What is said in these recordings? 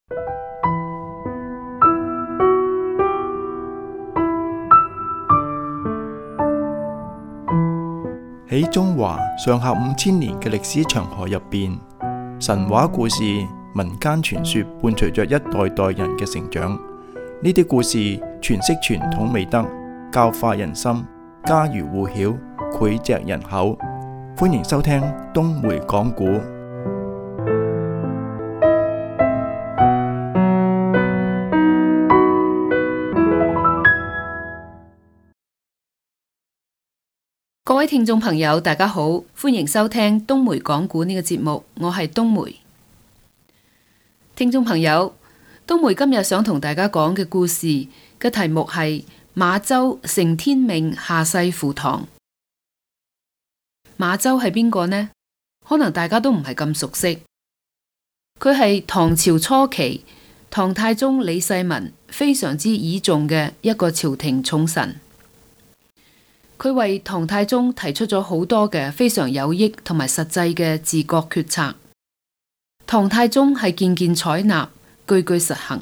喺中華上下5000年嘅歷史長河入邊，神話故事、民間傳說伴隨着一代代人嘅成長。呢啲故事詮釋傳統美德，教化人心，家喻戶曉，膾炙人口。歡迎收聽東梅講古。 各位聽眾朋友，大家好，歡迎收聽東梅講古呢個節目，我係東梅。聽眾朋友，東梅今日想同大家講嘅故事嘅題目係馬周承天命下世赴唐。馬周係邊個呢？可能大家都唔係咁熟悉。佢係唐朝初期唐太宗李世民非常之倚重嘅一個朝廷重臣。佢為唐太宗提出咗好多嘅非常有益同埋實際嘅治國決策，唐太宗係件件採納，句句實行。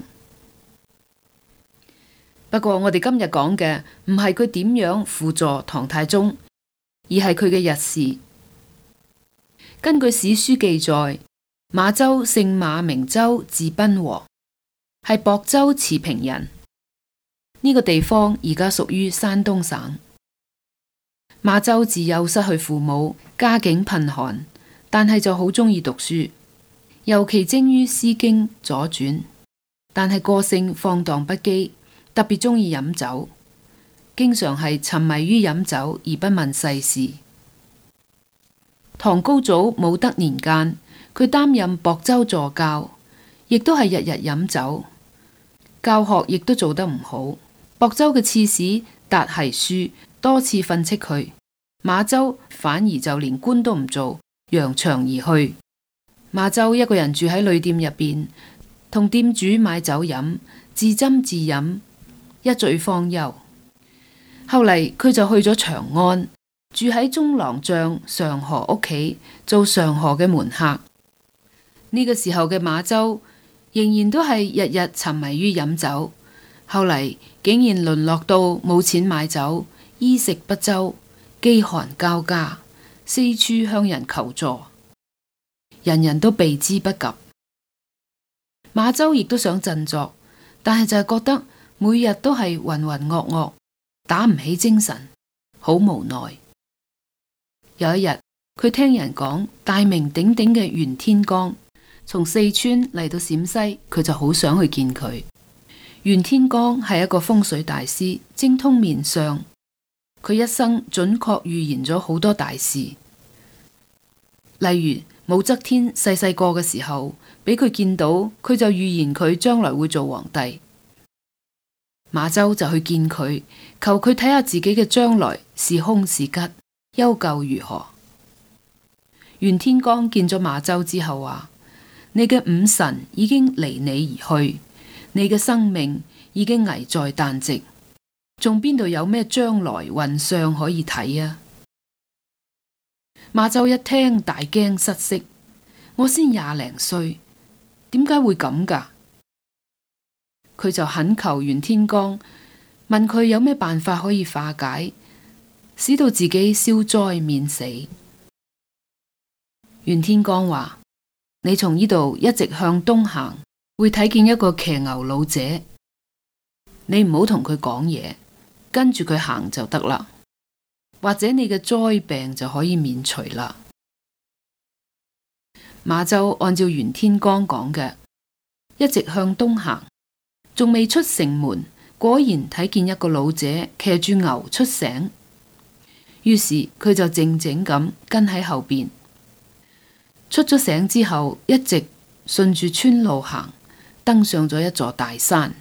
不過我哋今日講嘅唔係佢點樣輔助唐太宗，而係佢嘅軼事。根據史書記載，馬周姓馬名周，字賓和，係亳州持平人。呢個地方而家屬於山東省。馬周自幼失去父母，家境貧寒，但係就好鍾意讀書，尤其精於《詩經》《左傳》，但係個性放蕩不羈，特別鍾意飲酒，經常係沉迷於飲酒而不問世事。唐高祖武德年間，佢擔任亳州助教，亦都係日日飲酒，教學亦都做得唔好。亳州嘅刺史達奚書多次訓斥佢，馬周反而就連官都唔做，揚長而去。馬周一個人住喺旅店入邊，同店主買酒飲，自斟自飲，一醉方休。後嚟佢就去咗長安，住喺中郎將常河屋企，做常河嘅門客。呢個時候嘅馬周仍然都係日日沉迷於飲酒，後嚟竟然淪落到冇錢買酒，衣食不周，飢寒交加，四處向人求助，人人都避之不及。馬周亦都想振作，但係就係覺得每日都係渾渾噩噩，打唔起精神，好無奈。有一日，佢聽人講大名鼎鼎嘅袁天罡從四川嚟到陝西，佢就好想去見佢。袁天罡係一個風水大師，精通面相，佢一生準確預言咗好多大事。例如武則天細細個嘅時候，俾佢見到，佢就預言佢將來會做皇帝。馬周就去見佢，求佢睇下自己嘅將來是凶是吉，休究如何。袁天罡見咗馬周之後話：你嘅五神已經離你而去，你嘅生命已經危在旦夕，仲邊度有咩將來運相可以睇啊？馬周一聽大驚失色，我先20零歲，點解會咁㗎？佢就懇求袁天罡，問佢有咩辦法可以化解，使到自己消災免死。袁天罡話：你從呢度一直向東行，會睇見一個騎牛老者，你唔好同佢講嘢，跟住佢行就得啦，或者你嘅災病就可以免除啦。馬周按照袁天罡講嘅，一直向東行，仲未出城門，果然睇見一個老者騎住牛出城，於是佢就靜靜咁跟喺後邊。出咗城之後，一直順住村路行，登上咗一座大山。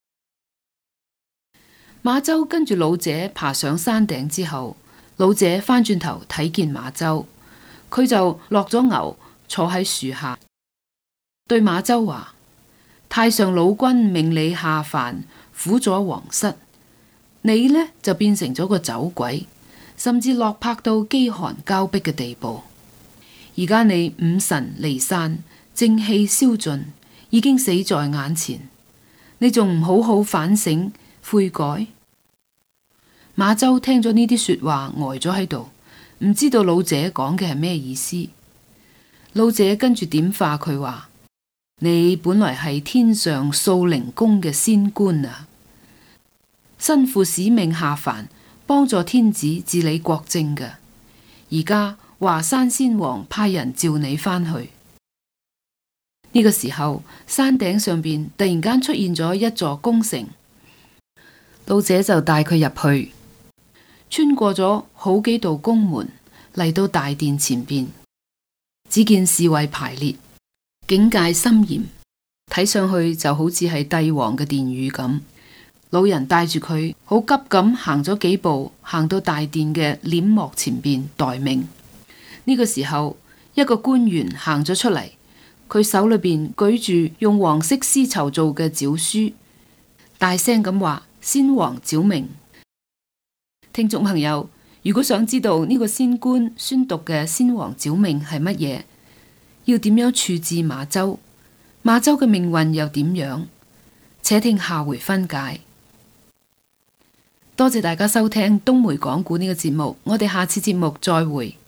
馬周跟住老者爬上山頂之後，老者翻轉頭睇見馬周，佢就落咗牛，坐喺樹下，對馬周話：太上老君命你下凡輔佐皇室，你呢就變成咗個走鬼，甚至落魄到飢寒交迫嘅地步。而家你五神離散，正氣消盡， 已經死在眼前，你仲唔好好反省悔改？馬周聽咗呢啲說話，呆咗喺度，唔知道老者講嘅係咩意思。老者跟住點化佢話：你本來係天上掃靈宮嘅仙官啊，身負使命下凡，幫助天子治理國政嘅。而家華山仙王派人召你返去。呢個時候，山頂上邊突然間出現咗一座宮城，老者就帶佢入去，穿過咗好幾道宮門，嚟到大殿前邊。只見侍衛排列，警戒森嚴，睇上去就好似係帝王嘅殿宇咁。老人帶住佢，好急咁行咗幾步，行到大殿嘅簾幕前邊待命。呢個時候，一個官員行咗出嚟，佢手裏邊舉住用黃色絲綢做嘅詔書，大聲咁話：先王詔命。聽眾朋友，如果想知道呢個仙官宣讀嘅先王詔命係乜嘢，要點樣處置馬周，馬周嘅命運又點樣，且聽下回分解。多謝大家收聽東梅講古呢個節目，我哋下次節目再會。